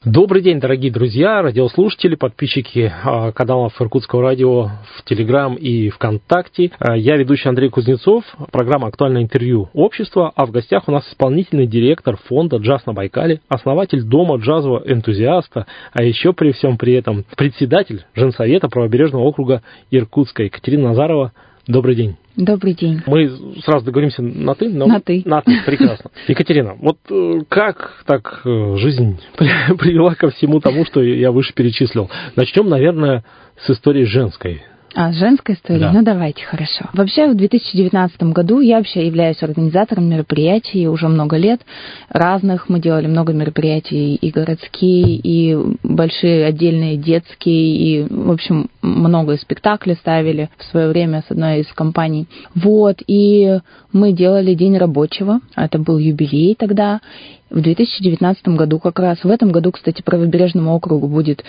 Добрый день, дорогие друзья, радиослушатели, подписчики каналов Иркутского радио в Телеграм и ВКонтакте. Я ведущий Андрей Кузнецов, программа «Актуальное интервью общества», а в гостях у нас исполнительный директор фонда «Джаз на Байкале», основатель дома джазового энтузиаста, а еще при всем при этом председатель Женсовета правобережного округа Иркутска Екатерина Назарова. Добрый день. Добрый день. Мы сразу договоримся на «ты»? На «ты». На «ты», прекрасно. Екатерина, вот как так жизнь привела ко всему тому, что я выше перечислил? Начнем, наверное, с истории женской. С женской историей? Да. Ну, давайте, хорошо. Вообще, в 2019 году я вообще являюсь организатором мероприятий уже много лет. Разных. Мы делали много мероприятий и городские, и большие отдельные детские, и, в общем, много спектаклей ставили в свое время с одной из компаний. Вот, и мы делали День рабочего. Это был юбилей тогда. В 2019 году как раз. В этом году, кстати, правобережному округу будет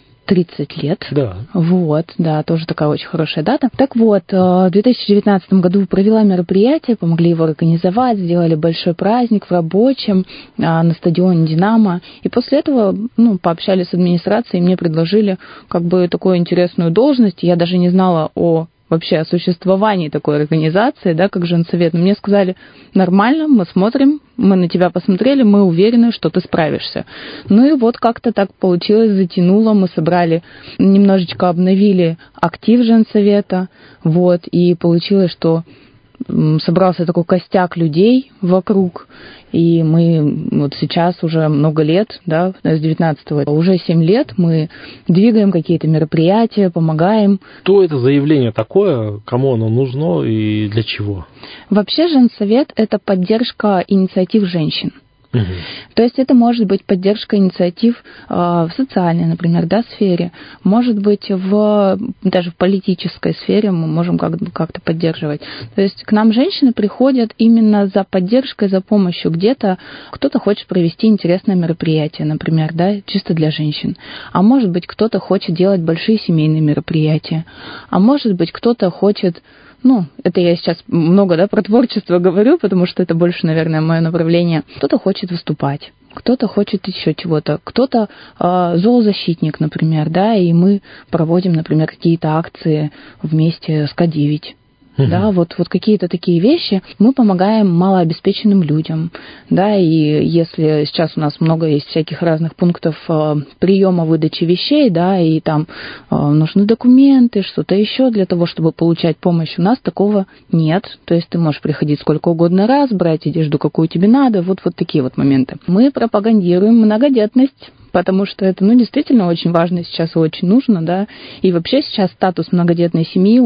30 лет. Да. Вот, да, тоже такая очень хорошая дата. Так вот, в 2019 году провела мероприятие, помогли его организовать, сделали большой праздник в рабочем на стадионе «Динамо». И после этого, пообщались с администрацией, и мне предложили такую интересную должность. Я даже не знала вообще о существовании такой организации, да, как Женсовет. Но мне сказали: нормально, мы смотрим, мы на тебя посмотрели, мы уверены, что ты справишься. Ну и вот как-то так получилось, затянуло, мы собрали, немножечко обновили актив Женсовета, вот, и получилось, что собрался такой костяк людей вокруг, и мы вот сейчас уже много лет, да, с 19-го, уже 7 лет мы двигаем какие-то мероприятия, помогаем. Что это за явление такое, кому оно нужно и для чего? Вообще Женсовет – это поддержка инициатив женщин. Угу. То есть это может быть поддержка инициатив в социальной, например, сфере, может быть даже в политической сфере мы можем как-то поддерживать. То есть к нам женщины приходят именно за поддержкой, за помощью. Где-то кто-то хочет провести интересное мероприятие, например, да, чисто для женщин. А может быть, кто-то хочет делать большие семейные мероприятия. А может быть, кто-то хочет... это я сейчас много, про творчество говорю, потому что это больше, наверное, мое направление. Кто-то хочет выступать, кто-то хочет еще чего-то, кто-то зоозащитник, например, да, и мы проводим, например, какие-то акции вместе с К9. Да, вот какие-то такие вещи. Мы помогаем малообеспеченным людям, да, и если сейчас у нас много есть всяких разных пунктов приема, выдачи вещей, да, и там нужны документы, что-то еще для того, чтобы получать помощь, у нас такого нет. То есть ты можешь приходить сколько угодно раз, брать одежду, какую тебе надо, вот такие вот моменты. Мы пропагандируем многодетность, потому что это, действительно очень важно сейчас и очень нужно, да, и вообще сейчас статус многодетной семьи,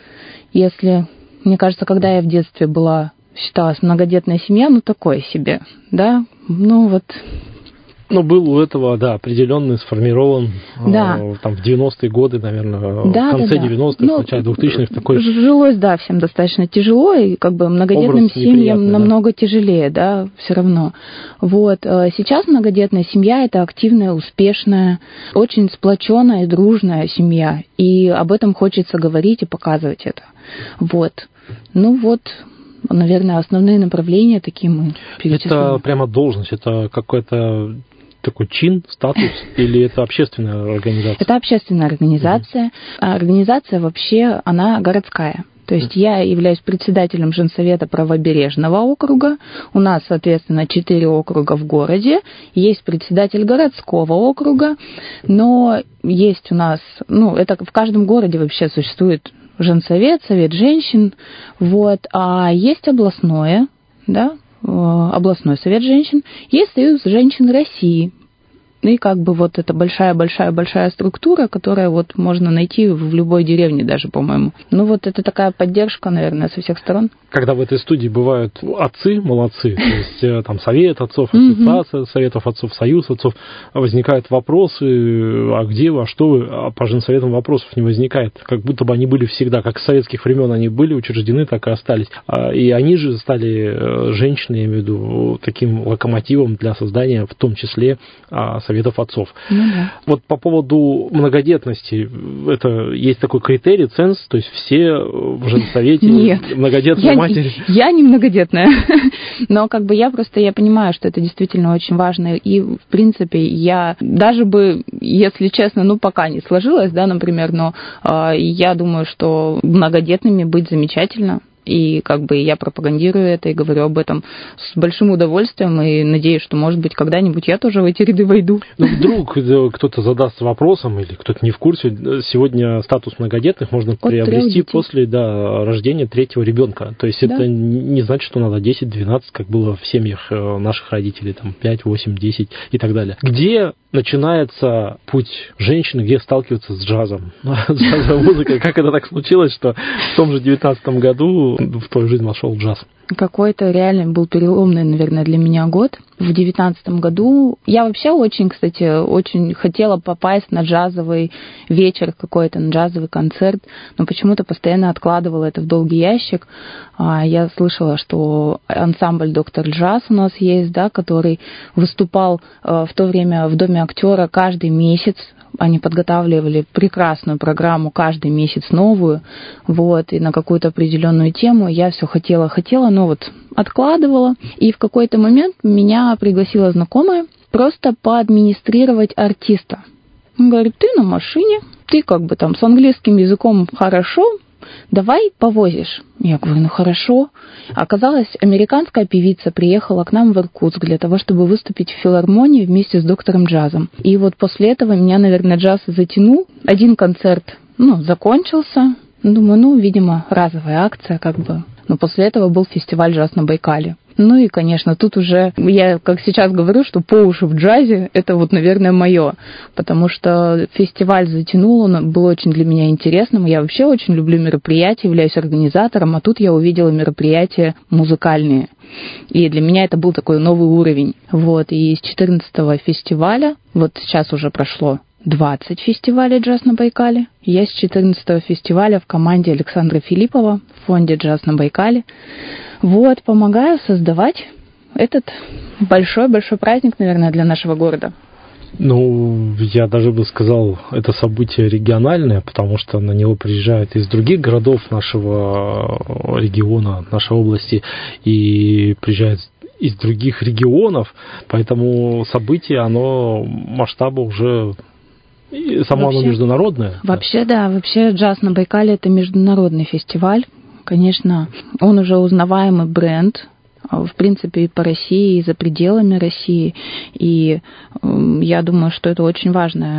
если, мне кажется, когда я в детстве считалась многодетная семья, такое себе, да, был у этого, да, определенный сформирован, да. Там в 90-е годы, наверное, в конце 90-х, в начале 2000-х такой... Жилось, да, всем достаточно тяжело, и многодетным семьям намного тяжелее, да, все равно. Вот. Сейчас многодетная семья – это активная, успешная, очень сплоченная и дружная семья, и об этом хочется говорить и показывать это. Вот. Наверное, основные направления такие мы перечислили. Это прямо должность, это какой-то такой чин, статус, или это общественная организация? Это общественная организация. Организация вообще, она городская. То есть я являюсь председателем Женсовета правобережного округа. У нас, соответственно, 4 округа в городе. Есть председатель городского округа. Но есть у нас... это в каждом городе вообще существует Женсовет, Совет женщин. Вот. А есть областное, да, областной совет женщин. Есть Союз женщин России. И это большая-большая-большая структура, которая можно найти в любой деревне даже, по-моему. Это такая поддержка, наверное, со всех сторон. Когда в этой студии бывают отцы, молодцы, то есть там совет отцов, ассоциация советов отцов, союз отцов, возникают вопросы, а где вы, а что вы, а по женсоветам вопросов не возникает. Как будто бы они были всегда, как с советских времен они были учреждены, так и остались. И они же стали, женщины, я имею в виду, таким локомотивом для создания, в том числе, советов отцов. Да. Вот по поводу многодетности, это есть такой критерий, ценз, то есть все в женсовете многодетные матери? Я не многодетная. Но как бы я понимаю, что это действительно очень важно. И, в принципе, я даже бы, если честно, пока не сложилось, да, например, но я думаю, что многодетными быть замечательно. И как бы я пропагандирую это и говорю об этом с большим удовольствием и надеюсь, что, может быть, когда-нибудь я тоже в эти ряды войду. Ну, вдруг кто-то задастся вопросом или кто-то не в курсе, сегодня статус многодетных можно приобрести после рождения 3-го ребенка. То есть это не значит, что надо 10-12, как было в семьях наших родителей, там 5, 8, 10 и так далее. Где начинается путь женщины, где сталкиваться с джазом, с джазовой музыкой? Как это так случилось, что в том же 19-м году в твою жизнь вошел джаз? Какой-то реально был переломный, наверное, для меня год. В 19-м году я вообще очень хотела попасть на джазовый вечер какой-то, на джазовый концерт, но почему-то постоянно откладывала это в долгий ящик. Я слышала, что ансамбль «Доктор Джаз» у нас есть, да, который выступал в то время в Доме актера каждый месяц. Они подготавливали прекрасную программу, каждый месяц новую, и на какую-то определенную тему. Я все хотела, но откладывала. И в какой-то момент меня пригласила знакомая просто поадминистрировать артиста. Он говорит, ты на машине, ты как бы там с английским языком хорошо, давай повозишь. Я говорю, хорошо. Оказалось, американская певица приехала к нам в Иркутск для того, чтобы выступить в филармонии вместе с доктором Джазом. И после этого меня, наверное, джаз затянул. Один концерт, закончился. Думаю, видимо, разовая акция как бы. Но после этого был фестиваль «Джаз на Байкале». И, конечно, тут уже я, как сейчас говорю, что по уши в джазе, это наверное, мое, потому что фестиваль затянул, он был очень для меня интересным. Я вообще очень люблю мероприятия, являюсь организатором, а тут я увидела мероприятия музыкальные. И для меня это был такой новый уровень. И с 14-го фестиваля, сейчас уже прошло 20 фестивалей «Джаз на Байкале». Я с 14-го фестиваля в команде Александра Филиппова в фонде «Джаз на Байкале». Помогаю создавать этот большой-большой праздник, наверное, для нашего города. Я даже бы сказал, это событие региональное, потому что на него приезжают из других городов нашего региона, нашей области, и приезжают из других регионов, поэтому событие, оно масштаба уже... И само оно международное? Вообще «Джаз на Байкале» — это международный фестиваль. Конечно, он уже узнаваемый бренд, в принципе, и по России, и за пределами России. И я думаю, что это очень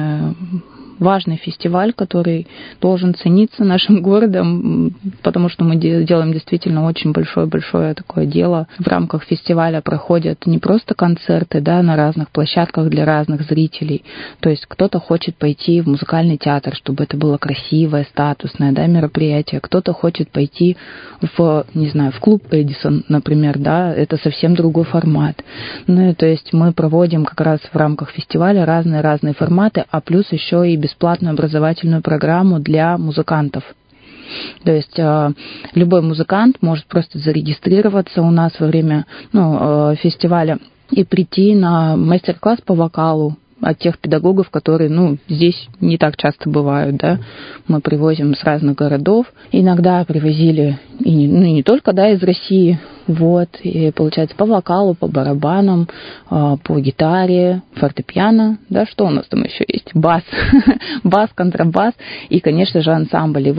важный фестиваль, который должен цениться нашим городом, потому что мы делаем действительно очень большое такое дело. В рамках фестиваля проходят не просто концерты, на разных площадках для разных зрителей. То есть кто-то хочет пойти в музыкальный театр, чтобы это было красивое, статусное, мероприятие. Кто-то хочет пойти в клуб Эдисон, например, это совсем другой формат. То есть мы проводим как раз в рамках фестиваля разные форматы, а плюс еще и бесплатную образовательную программу для музыкантов. То есть любой музыкант может просто зарегистрироваться у нас во время фестиваля и прийти на мастер-класс по вокалу от тех педагогов, которые, здесь не так часто бывают, Мы привозим с разных городов. Иногда привозили и не только, из России, и получается по вокалу, по барабанам, по гитаре, фортепиано, что у нас там еще есть? Бас, контрабас и, конечно же, ансамбль. И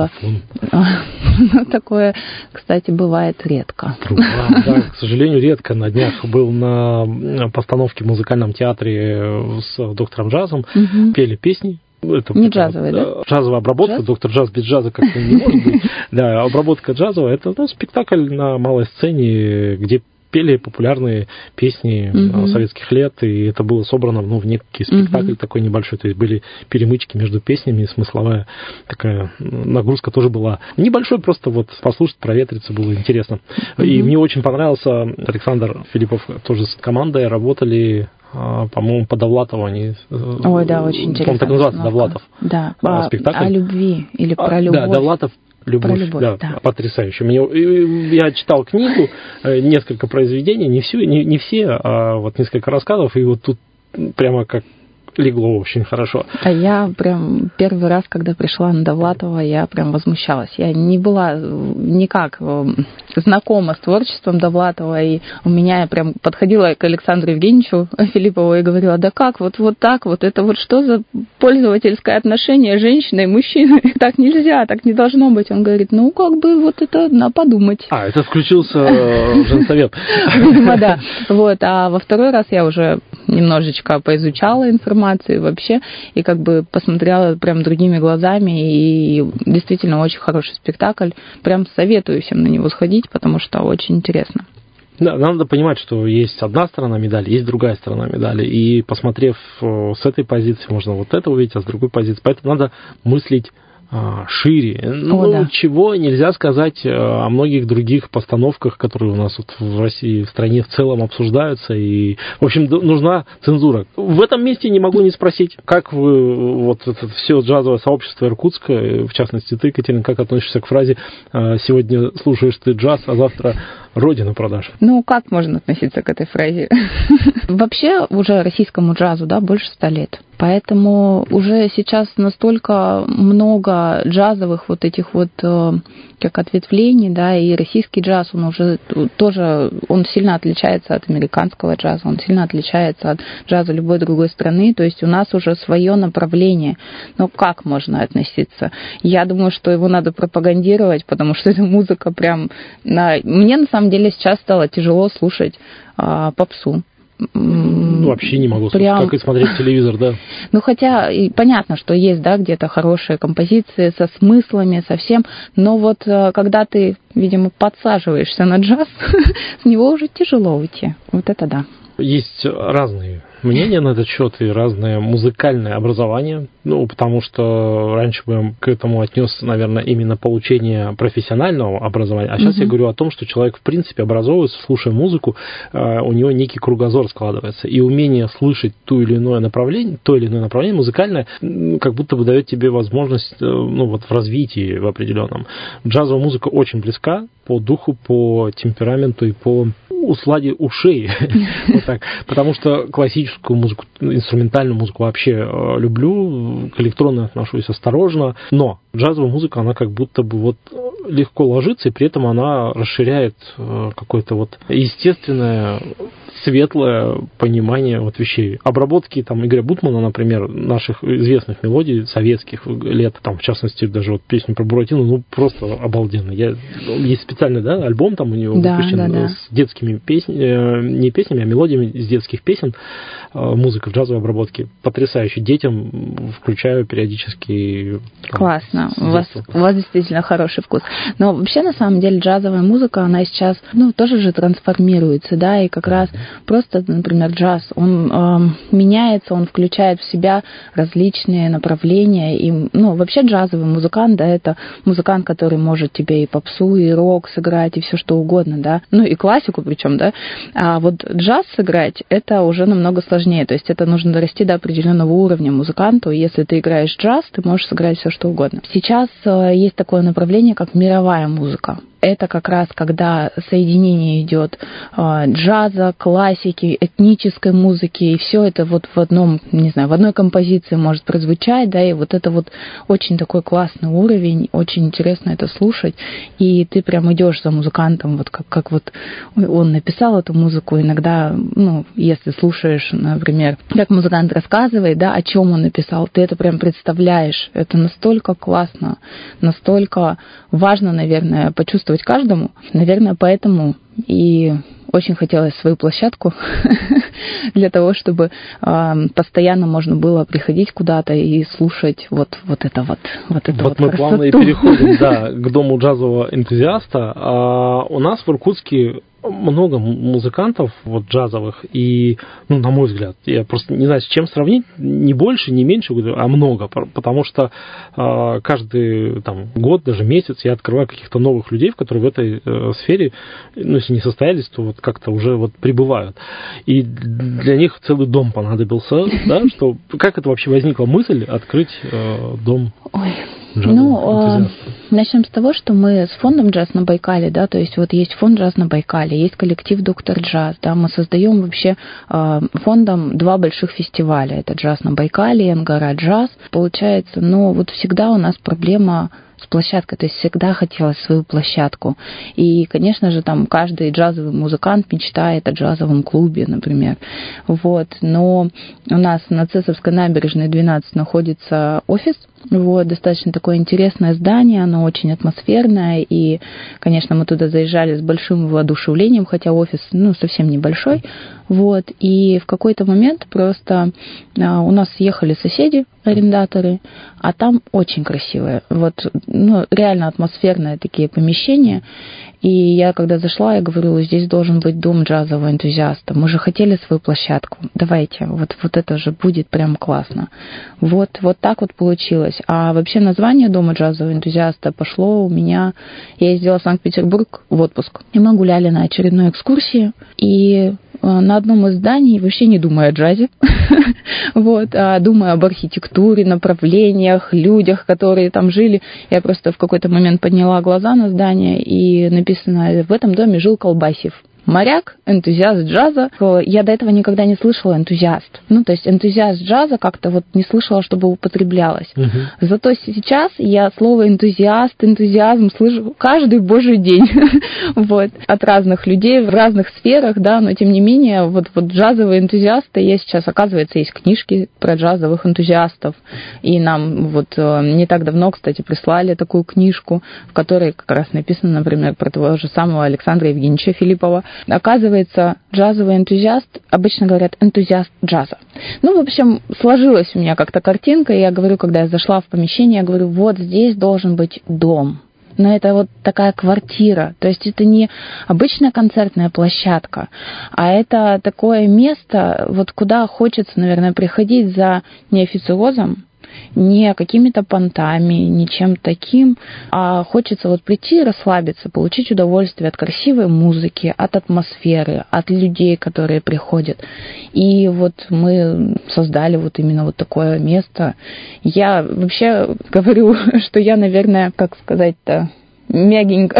такое, кстати, бывает редко. Да, к сожалению, редко. На днях был на постановке в музыкальном театре с доктором Джазом, пели песни. Это не джазовая, да? Джазовая обработка, джаз? Доктор Джаз без джаза как-то не может быть. Да, обработка джазовая, это спектакль на малой сцене, где пели популярные песни советских лет, и это было собрано в некий спектакль такой небольшой, то есть были перемычки между песнями, смысловая такая нагрузка тоже была. Небольшой, просто послушать, проветриться было интересно. И мне очень понравился Александр Филиппов, тоже с командой работали, по-моему, по Довлатову они... Ой, да, очень интересно. Так называется, Довлатов. Да, спектакль. О любви или про любовь. Да, Довлатов. Любовь, да. Потрясающе. Я читал книгу, несколько произведений, не все, а несколько рассказов, и тут прямо как легло очень хорошо. А я прям первый раз, когда пришла на Довлатова, я прям возмущалась. Я не была никак знакома с творчеством Довлатова, и у меня я прям подходила к Александру Евгеньевичу Филиппову и говорила: да как, вот так, вот это вот что за пользовательское отношение женщины и мужчины? Так нельзя, так не должно быть. Он говорит: ну, как бы вот это надо подумать. А, это включился женсовет. Видимо, да. Вот. А во второй раз я уже немножечко поизучала информацию вообще, и как бы посмотрела прям другими глазами, и действительно очень хороший спектакль. Прям советую всем на него сходить, потому что очень интересно. Да, надо понимать, что есть одна сторона медали, есть другая сторона медали, и посмотрев с этой позиции, можно вот это увидеть, а с другой позиции. Поэтому надо мыслить шире. Да. Чего нельзя сказать о многих других постановках, которые у нас вот в России, в стране в целом обсуждаются. И, в общем, нужна цензура. В этом месте не могу не спросить, как вы, вот это все джазовое сообщество Иркутска, в частности ты, Екатерина, как относишься к фразе «сегодня слушаешь ты джаз, а завтра родину продашь»? Ну, как можно относиться к этой фразе? Вообще, уже российскому джазу, да, больше 100 лет. Поэтому уже сейчас настолько много джазовых вот этих вот как ответвлений, да, и российский джаз, он уже тоже, он сильно отличается от американского джаза, он сильно отличается от джаза любой другой страны, то есть у нас уже свое направление. Но как можно относиться? Я думаю, что его надо пропагандировать, потому что эта музыка прям... Мне на самом деле сейчас стало тяжело слушать попсу. Вообще не могу слушать, как и смотреть телевизор, да. Ну, хотя понятно, что есть, да, где-то хорошие композиции со смыслами, со всем, но вот когда ты, видимо, подсаживаешься на джаз, с него уже тяжело уйти. Вот это да. Есть разные мнения на этот счет и разное музыкальное образование. Ну, потому что раньше бы я к этому отнес, наверное, именно получение профессионального образования. А сейчас я говорю о том, что человек, в принципе, образовывается, слушая музыку, у него некий кругозор складывается. И умение слышать то или иное направление музыкальное, как будто бы дает тебе возможность, ну, вот в развитии в определенном. Джазовая музыка очень близка по духу, по темпераменту и по усладе ушей. Вот так. Потому что классическую музыку, инструментальную музыку вообще люблю, к электронной отношусь осторожно, но джазовая музыка, она как будто бы вот легко ложится, и при этом она расширяет какое-то вот естественное, светлое понимание вот вещей. Обработки там Игоря Бутмана, например, наших известных мелодий советских лет, там, в частности, даже вот песню про Буратино, ну, просто обалденно. Есть специальный, да, альбом там у него выпущен с детскими песнями, не песнями, а мелодиями из детских песен, музыка в джазовой обработке. Потрясающе. Детям включаю периодически. Классно. У вас действительно хороший вкус. Но вообще, на самом деле, джазовая музыка, она сейчас, ну, тоже же трансформируется, да, и как раз просто, например, джаз, он меняется, он включает в себя различные направления, и, ну, вообще джазовый музыкант, да, это музыкант, который может тебе и попсу, и рок сыграть, и все что угодно, да, ну, и классику причем, да, а вот джаз сыграть, это уже намного сложнее, то есть это нужно дорасти до определенного уровня музыканту, и если ты играешь джаз, ты можешь сыграть все что угодно. Сейчас есть такое направление, как мировая музыка. Это как раз когда соединение идет джаза, классики, этнической музыки, и все это вот в одном, не знаю, в одной композиции может прозвучать, да, и вот это вот очень такой классный уровень, очень интересно это слушать, и ты прям идешь за музыкантом, вот как вот он написал эту музыку, иногда, ну, если слушаешь, например, как музыкант рассказывает, да, о чем он написал, ты это прям представляешь, это настолько классно, настолько важно, наверное, почувствовать каждому. Наверное, поэтому и очень хотелось свою площадку для того, чтобы постоянно можно было приходить куда-то и слушать вот это вот мы плавно и переходим, да, к дому джазового энтузиаста. У нас в Иркутске много музыкантов вот джазовых, и, ну, на мой взгляд, я просто не знаю, с чем сравнить, не больше, не меньше, а много, потому что каждый там год, даже месяц я открываю каких-то новых людей, которые в этой сфере, ну, если не состоялись, то вот как-то уже вот прибывают. И для них целый дом понадобился, да, что, как это вообще возникла мысль открыть дом? Ой. джазовых энтузиастов? Начнем с того, что мы с фондом «Джаз на Байкале», да, то есть вот есть фонд «Джаз на Байкале», есть коллектив «Доктор Джаз», да, мы создаем вообще фондом 2 больших фестиваля. Это «Джаз на Байкале» и «Ангара Джаз». Получается, но вот всегда у нас проблема с площадкой, то есть всегда хотелось свою площадку. И, конечно же, там каждый джазовый музыкант мечтает о джазовом клубе, например. Вот. Но у нас на Цесовской набережной 12 находится офис. Вот, достаточно такое интересное здание, оно очень атмосферное, и, конечно, мы туда заезжали с большим воодушевлением, хотя офис, совсем небольшой, вот, и в какой-то момент просто у нас съехали соседи, арендаторы, а там очень красивые, вот, реально атмосферные такие помещения, и я, когда зашла, я говорю, здесь должен быть дом джазового энтузиаста, мы же хотели свою площадку, давайте, вот это же будет прям классно. Вот так вот получилось. А вообще название дома джазового энтузиаста пошло у меня, я ездила в Санкт-Петербург в отпуск, и мы гуляли на очередной экскурсии, и на одном из зданий, вообще не думая о джазе, а думая об архитектуре, направлениях, людях, которые там жили, я просто в какой-то момент подняла глаза на здание, и написано: в этом доме жил Колбасев. Моряк, энтузиаст джаза. Я до этого никогда не слышала энтузиаст. То есть энтузиаст джаза как-то вот не слышала, чтобы употреблялось. Зато сейчас я слово энтузиаст, энтузиазм слышу каждый божий день. Вот. От разных людей в разных сферах, да, но тем не менее, вот джазовые энтузиасты, есть сейчас, оказывается, есть книжки про джазовых энтузиастов. И нам вот не так давно, кстати, прислали такую книжку, в которой как раз написано, например, про того же самого Александра Евгеньевича Филиппова. Оказывается, джазовый энтузиаст, обычно говорят, энтузиаст джаза. В общем, сложилась у меня как-то картинка, и я говорю, когда я зашла в помещение, я говорю, вот здесь должен быть дом. Но это вот такая квартира, то есть это не обычная концертная площадка, а это такое место, вот куда хочется, наверное, приходить за не официозом, не какими-то понтами, не чем таким, а хочется вот прийти, расслабиться, получить удовольствие от красивой музыки, от атмосферы, от людей, которые приходят. И вот мы создали вот именно вот такое место. Я вообще говорю, что я, наверное, как сказать-то, мягенько.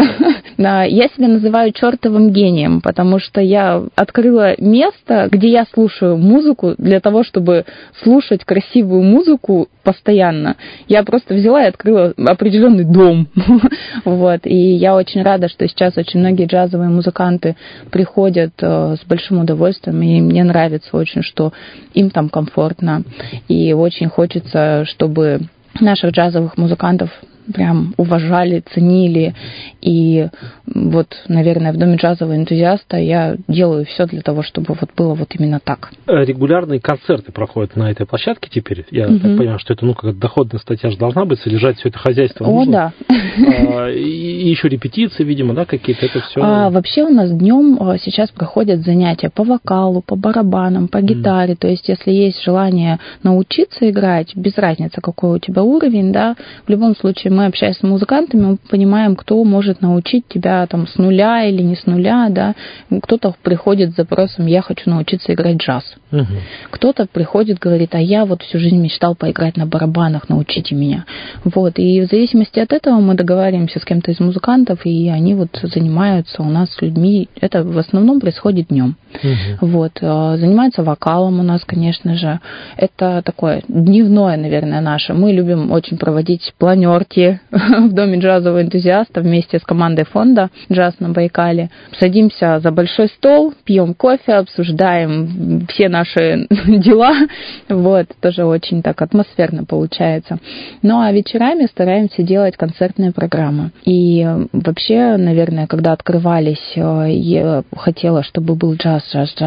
Я себя называю чертовым гением, потому что я открыла место, где я слушаю музыку для того, чтобы слушать красивую музыку постоянно. Я просто взяла и открыла определенный дом. Вот. И я очень рада, что сейчас очень многие джазовые музыканты приходят с большим удовольствием, и мне нравится очень, что им там комфортно. И очень хочется, чтобы наших джазовых музыкантов прям уважали, ценили. И вот, наверное, в доме джазового энтузиаста я делаю все для того, чтобы вот было вот именно так. Регулярные концерты проходят на этой площадке теперь. Я так понимаю, что это, как доходная статья же должна быть, содержать все это хозяйство нужно. Да. И еще репетиции, видимо, да, какие-то, это все. Вообще у нас днем сейчас проходят занятия по вокалу, по барабанам, по гитаре. То есть, если есть желание научиться играть, без разницы, какой у тебя уровень, да, в любом случае мы, общаясь с музыкантами, мы понимаем, кто может научить тебя там с нуля или не с нуля, да. Кто-то приходит с запросом: я хочу научиться играть джаз. Кто-то приходит, говорит: а я вот всю жизнь мечтал поиграть на барабанах, научите меня. Вот. И в зависимости от этого мы договариваемся с кем-то из музыкантов, и они вот занимаются у нас с людьми. Это в основном происходит днем. Вот. Занимаются вокалом у нас, конечно же. Это такое дневное, наверное, наше. Мы любим очень проводить планерки в доме джазового энтузиаста вместе с командой фонда «Джаз на Байкале». Садимся за большой стол, пьем кофе, обсуждаем все наши дела. Вот, тоже очень так атмосферно получается. Ну, а вечерами стараемся делать концертные программы. И вообще, наверное, когда открывались, я хотела, чтобы был джаз,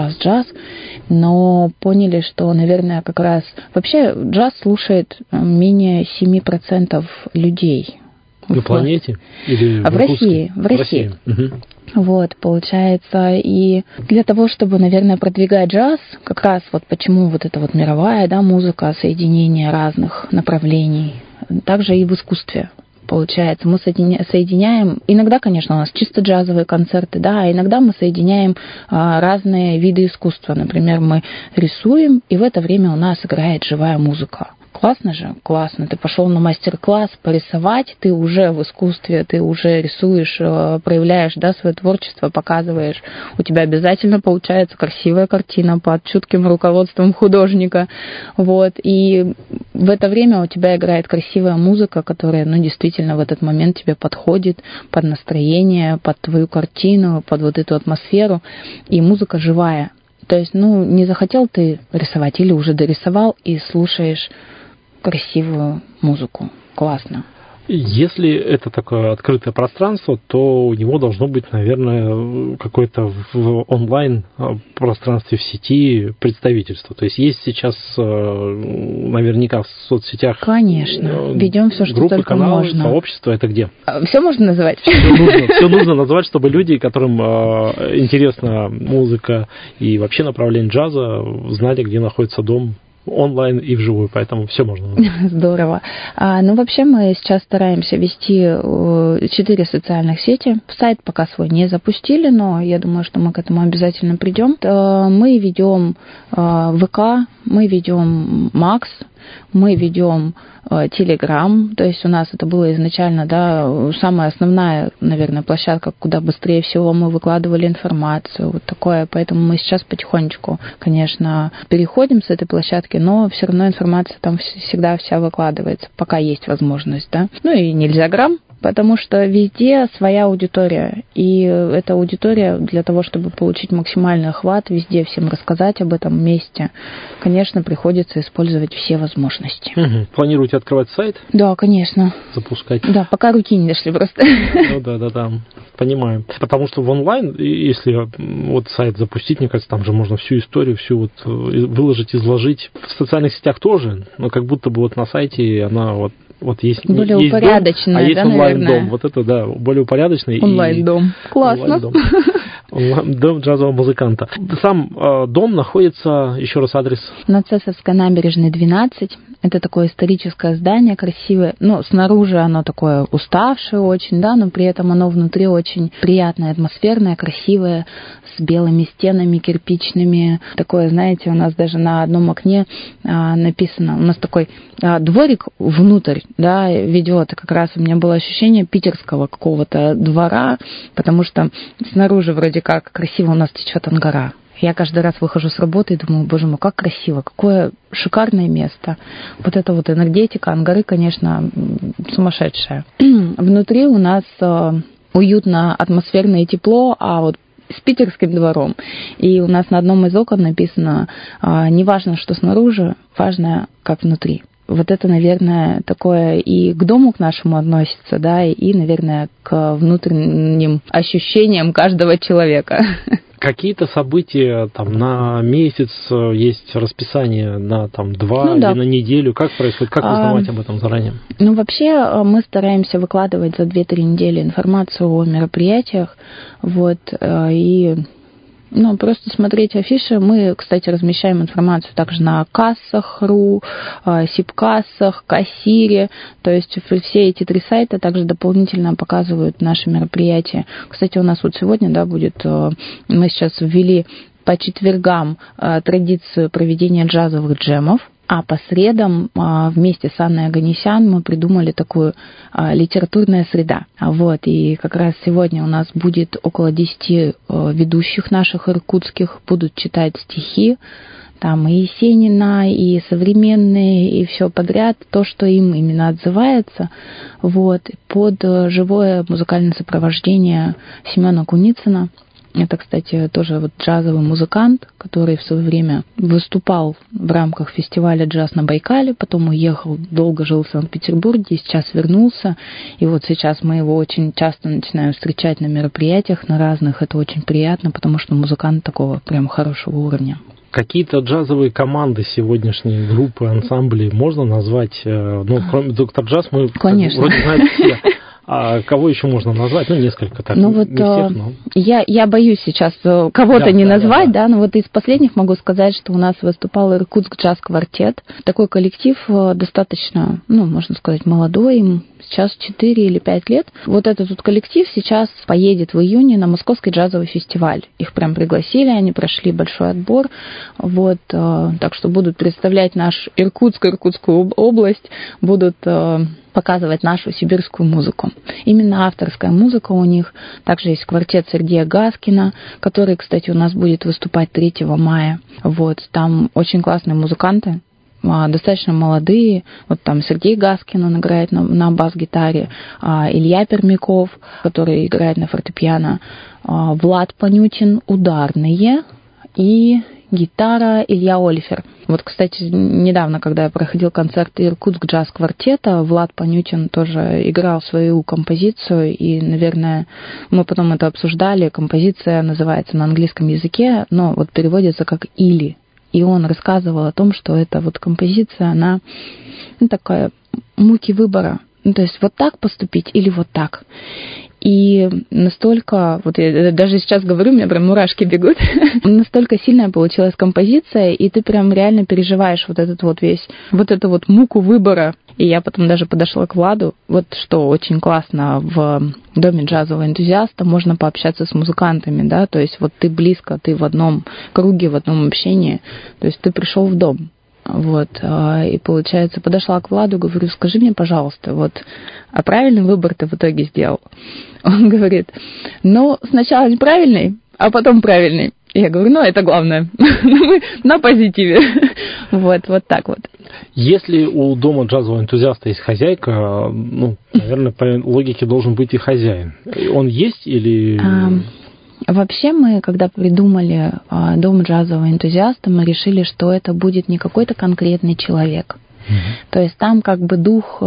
но поняли, что, наверное, как раз... Вообще джаз слушает менее 7% людей. На планете? Или в России? В России. Вот, получается, и для того, чтобы, наверное, продвигать джаз, как раз вот почему вот эта вот мировая, да, музыка, соединение разных направлений, также и в искусстве. Получается, мы соединяем, иногда, конечно, у нас чисто джазовые концерты, да, а иногда мы соединяем разные виды искусства. Например, мы рисуем, и в это время у нас играет живая музыка. Классно же, классно. Ты пошел на мастер-класс порисовать, ты уже в искусстве, ты уже рисуешь, проявляешь, да, свое творчество, показываешь. У тебя обязательно получается красивая картина под чутким руководством художника. Вот. И в это время у тебя играет красивая музыка, которая, ну, действительно в этот момент тебе подходит под настроение, под твою картину, под вот эту атмосферу. И музыка живая. То есть, ну, не захотел ты рисовать или уже дорисовал и слушаешь красивую музыку. Классно. Если это такое открытое пространство, то у него должно быть, наверное, какое-то в онлайн-пространстве в сети представительство. То есть есть сейчас наверняка в соцсетях конечно, ведем все, что группы, только каналы, можно. сообщества. Это где? Все можно называть? Все нужно назвать, чтобы люди, которым интересна музыка и вообще направление джаза, знали, где находится дом онлайн и вживую, поэтому все можно. Здорово. Ну, вообще мы сейчас стараемся вести 4 социальных сети. Сайт пока свой не запустили, но я думаю, что мы к этому обязательно придем. Мы ведем ВК, мы ведем Макс, мы ведем Telegram, то есть у нас это было изначально, да, самая основная, наверное, площадка, куда быстрее всего мы выкладывали информацию, вот такое, поэтому мы сейчас потихонечку, конечно, переходим с этой площадки, но все равно информация там всегда вся выкладывается, пока есть возможность, да. Ну и Нельзяграм, потому что везде своя аудитория, и эта аудитория для того, чтобы получить максимальный охват, везде всем рассказать об этом месте, конечно, приходится использовать все возможности. Угу. Планируете открывать сайт? Да, конечно. Запускать? Да, пока руки не дошли просто. Ну да, понимаю. Потому что в онлайн, если вот сайт запустить, мне кажется, там же можно всю историю, всю вот выложить, изложить. В социальных сетях тоже, но как будто бы вот на сайте она вот есть более есть упорядоченная, дом, а есть да, онлайн-дом. наверное? Вот это, да, более упорядоченный. Онлайн-дом. Классно. Дом джазового музыканта. Сам дом находится, еще раз адрес? На Цесовской набережной 12. Это такое историческое здание красивое. Ну, снаружи оно такое уставшее очень, да, но при этом оно внутри очень приятное, атмосферное, красивое, с белыми стенами кирпичными. Такое, знаете, у нас даже на одном окне написано, у нас такой дворик внутрь, да, ведет. Как раз у меня было ощущение питерского какого-то двора, потому что снаружи вроде как красиво у нас течет Ангара. Я каждый раз выхожу с работы и думаю, боже мой, как красиво, какое шикарное место. Вот эта вот энергетика Ангары, конечно, сумасшедшая. Внутри у нас уютно, атмосферно и тепло, а вот с питерским двором. И у нас на одном из окон написано, не важно, что снаружи, важно, как внутри. Вот это, наверное, такое и к дому к нашему относится, да, и, наверное, к внутренним ощущениям каждого человека. Какие-то события там на месяц есть расписание на там 2 или на неделю? Как происходит? Как узнавать об этом заранее? Ну, вообще мы стараемся выкладывать за 2-3 недели информацию о мероприятиях. Вот, и просто смотреть афиши. Мы, кстати, размещаем информацию также на кассах.ру, сибкассах, кассире. То есть все эти 3 сайта также дополнительно показывают наши мероприятия. Кстати, у нас вот сегодня, да, будет... Мы сейчас ввели по четвергам традицию проведения джазовых джемов. А по средам вместе с Анной Оганесян мы придумали такую литературная среда. Вот, и как раз сегодня у нас будет около 10 ведущих наших иркутских, будут читать стихи, там и Есенина, и современные, и все подряд, то, что им именно отзывается, вот, под живое музыкальное сопровождение Семена Куницына. Это, кстати, тоже вот джазовый музыкант, который в свое время выступал в рамках фестиваля «Джаз на Байкале», потом уехал, долго жил в Санкт-Петербурге, и сейчас вернулся. И вот сейчас мы его очень часто начинаем встречать на мероприятиях, на разных. Это очень приятно, потому что музыкант такого прям хорошего уровня. Какие-то джазовые команды сегодняшние, группы, ансамбли можно назвать? Ну, кроме «Доктор Джаз» мы вроде знаем все. А кого еще можно назвать? Ну, несколько так. Ну, вот не всех, но... я боюсь сейчас кого-то не назвать, да, но вот из последних могу сказать, что у нас выступал Иркутск джаз-квартет. Такой коллектив достаточно, можно сказать, молодой, им сейчас 4 или 5 лет. Вот этот вот коллектив сейчас поедет в июне на Московский джазовый фестиваль. Их прям пригласили, они прошли большой отбор. Вот, так что будут представлять наш Иркутскую область, будут показывать нашу сибирскую музыку. Именно авторская музыка у них. Также есть квартет Сергея Гаскина, который, кстати, у нас будет выступать 3 мая. Вот, там очень классные музыканты, достаточно молодые. Вот там Сергей Гаскин, он играет на бас-гитаре, Илья Пермяков, который играет на фортепиано, Влад Панютин ударные и гитара Илья Олифер. Вот, кстати, недавно, когда я проходил концерт Иркутск джаз-квартета, Влад Панютин тоже играл свою композицию, и, наверное, мы потом это обсуждали. Композиция называется на английском языке, но вот переводится как «Или». И он рассказывал о том, что эта вот композиция, она такая муки выбора. То есть вот так поступить или вот так. И настолько, вот я даже сейчас говорю, у меня прям мурашки бегут, настолько сильная получилась композиция, и ты прям реально переживаешь вот этот вот весь, вот эту вот муку выбора. И я потом даже подошла к Владу, вот что очень классно в доме джазового энтузиаста, можно пообщаться с музыкантами, да, то есть вот ты близко, ты в одном круге, в одном общении, то есть ты пришел в дом. Вот, и, получается, подошла к Владу, говорю, скажи мне, пожалуйста, вот, а правильный выбор ты в итоге сделал? Он говорит, ну, сначала неправильный, а потом правильный. Я говорю, ну, это главное, мы на позитиве. Вот так вот. Если у дома джазового энтузиаста есть хозяйка, ну, наверное, по логике должен быть и хозяин. Он есть или... Вообще мы, когда придумали дом джазового энтузиаста, мы решили, что это будет не какой-то конкретный человек. То есть там как бы дух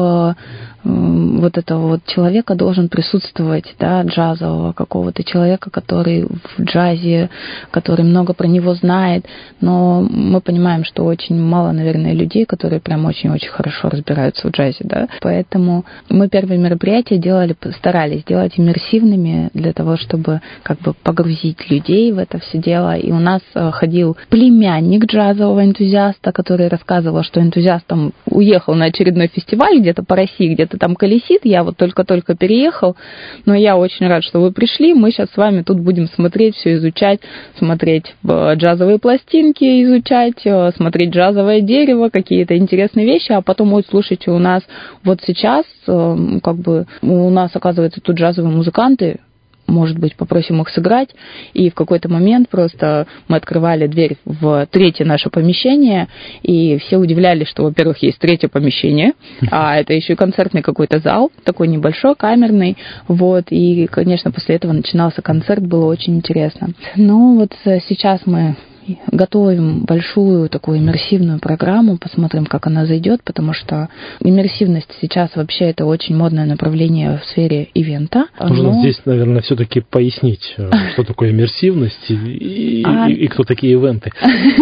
вот этого вот человека должен присутствовать, да, джазового какого-то человека, который в джазе, который много про него знает, но мы понимаем, что очень мало, наверное, людей, которые прям очень-очень хорошо разбираются в джазе, да, поэтому мы первые мероприятия старались делать иммерсивными для того, чтобы как бы погрузить людей в это все дело, и у нас ходил племянник джазового энтузиаста, который рассказывал, что энтузиаст там уехал на очередной фестиваль где-то по России, где-то там колесит, я вот только-только переехал, но я очень рад, что вы пришли, мы сейчас с вами тут будем смотреть, все изучать, смотреть джазовые пластинки, изучать, смотреть джазовое дерево, какие-то интересные вещи, а потом, вот, слушайте, у нас вот сейчас, как бы, у нас, оказывается, тут джазовые музыканты, может быть, попросим их сыграть, и в какой-то момент просто мы открывали дверь в 3-е наше помещение, и все удивлялись, что, во-первых, есть 3-е помещение, а это еще и концертный какой-то зал, такой небольшой, камерный, вот, и, конечно, после этого начинался концерт, было очень интересно. Ну, вот сейчас мы готовим большую такую иммерсивную программу, посмотрим, как она зайдет, потому что иммерсивность сейчас вообще это очень модное направление в сфере ивента. Нужно здесь, наверное, все-таки пояснить, что такое иммерсивность и кто такие ивенты.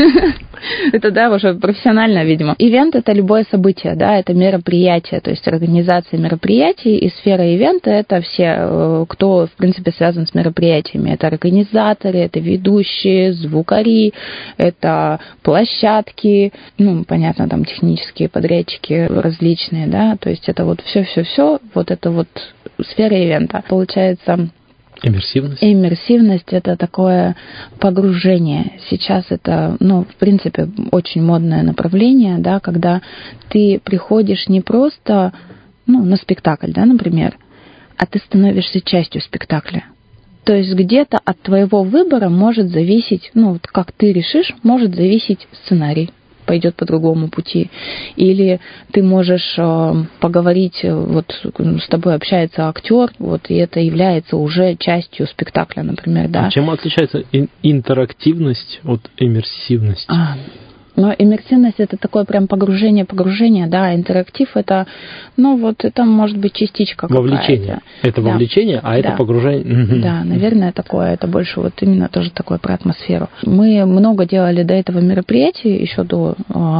Это, да, уже профессионально, видимо. Ивент — это любое событие, да, это мероприятие, то есть организация мероприятий, и сфера ивента — это все, кто, в принципе, связан с мероприятиями. Это организаторы, это ведущие, звукари, это площадки, ну, понятно, там технические подрядчики различные, да, то есть это вот все, вот это вот сфера ивента. Получается, Иммерсивность – это такое погружение. Сейчас это, ну, в принципе, очень модное направление, да, когда ты приходишь не просто, ну, на спектакль, да, например, а ты становишься частью спектакля. То есть где-то от твоего выбора может зависеть, ну, вот как ты решишь, может зависеть сценарий. Пойдет по другому пути. Или ты можешь поговорить, вот с тобой общается актер, вот, и это является уже частью спектакля, например, да. А чем отличается интерактивность от иммерсивности? Но иммерсивность — это такое прям погружение, да, а интерактив — это, ну, вот это может быть частичка какая-то. Вовлечение. Это вовлечение, да. Это погружение. Да, наверное, такое, это больше вот именно тоже такое про атмосферу. Мы много делали до этого мероприятий, еще до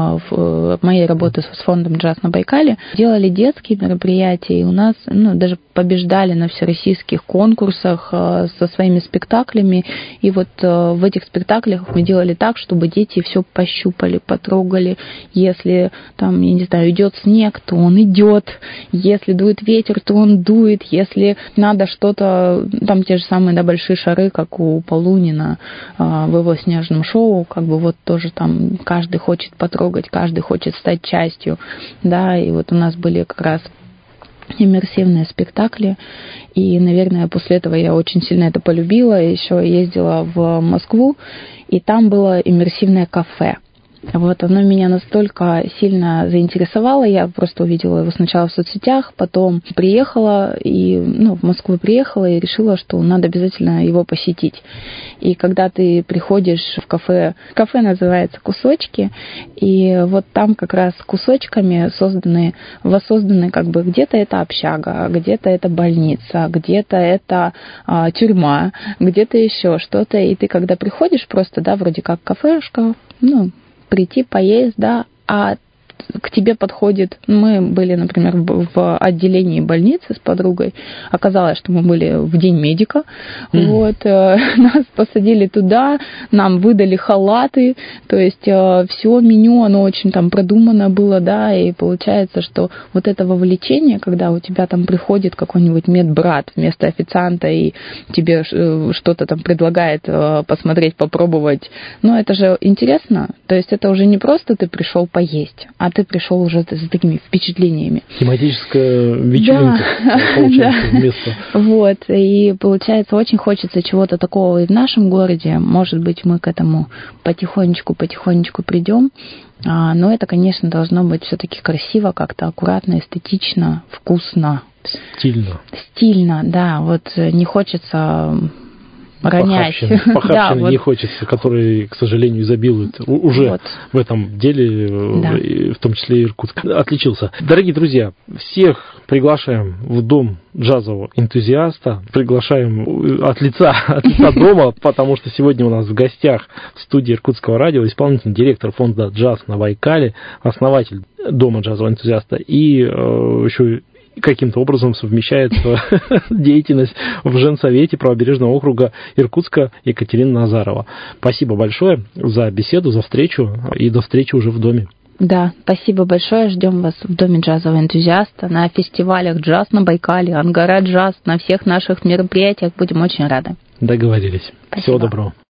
моей работы с фондом «Джаз на Байкале». Делали детские мероприятия, и у нас, ну, даже побеждали на всероссийских конкурсах со своими спектаклями. И вот в этих спектаклях мы делали так, чтобы дети все пощупали, пощупали, потрогали. Если там, я не знаю, идет снег, то он идет. Если дует ветер, то он дует. Если надо что-то, там те же самые, да, большие шары, как у Полунина в его снежном шоу, как бы вот тоже там каждый хочет потрогать, каждый хочет стать частью, да, и вот у нас были как раз иммерсивные спектакли, и, наверное, после этого я очень сильно это полюбила. Еще ездила в Москву, и там было иммерсивное кафе. Вот оно меня настолько сильно заинтересовало, я просто увидела его сначала в соцсетях, потом приехала, в Москву приехала и решила, что надо обязательно его посетить. И когда ты приходишь в кафе называется «Кусочки», и вот там как раз кусочками воссозданы как бы где-то это общага, где-то это больница, где-то это тюрьма, где-то еще что-то, и ты когда приходишь просто, да, вроде как кафешка, прийти, поесть, да, а к тебе подходит... Мы были, например, в отделении больницы с подругой. Оказалось, что мы были в день медика. Нас посадили туда, нам выдали халаты. То есть все меню, оно очень там продумано было, да, и получается, что вот это вовлечение, когда у тебя там приходит какой-нибудь медбрат вместо официанта и тебе что-то там предлагает посмотреть, попробовать. Это же интересно. То есть это уже не просто ты пришел поесть, а ты пришел уже с такими впечатлениями. Тематическая вечеринка, получается, вместо. Вот, и получается, очень хочется чего-то такого и в нашем городе. Может быть, мы к этому потихонечку придем. Но это, конечно, должно быть все-таки красиво, как-то аккуратно, эстетично, вкусно. Стильно, да. Вот не хочется... ронять. Похабщины не хочется, которые, к сожалению, изобилуют уже в этом деле, в том числе и Иркутск. Отличился. Дорогие друзья, всех приглашаем в дом джазового энтузиаста. Приглашаем от лица дома, потому что сегодня у нас в гостях в студии Иркутского радио исполнительный директор фонда «Джаз на Байкале», основатель дома джазового энтузиаста и еще каким-то образом совмещается деятельность в женсовете правобережного округа Иркутска Екатерина Назарова. Спасибо большое за беседу, за встречу, и до встречи уже в доме. Да, спасибо большое. Ждем вас в доме джазового энтузиаста, на фестивалях «Джаз на Байкале», «Ангара джаз», на всех наших мероприятиях. Будем очень рады. Договорились. Спасибо. Всего доброго.